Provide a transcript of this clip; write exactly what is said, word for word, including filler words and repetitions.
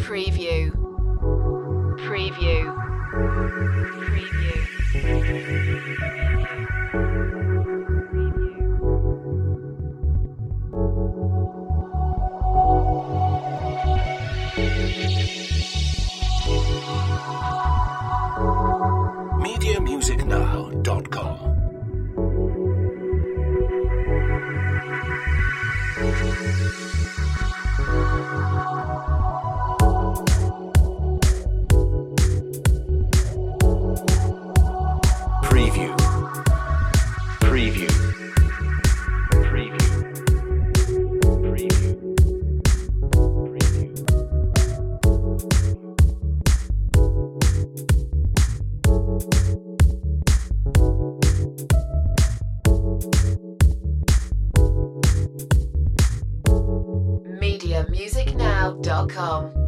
Preview. Preview. Preview. media music now dot com. Preview. Preview. Preview. Preview. media music now dot com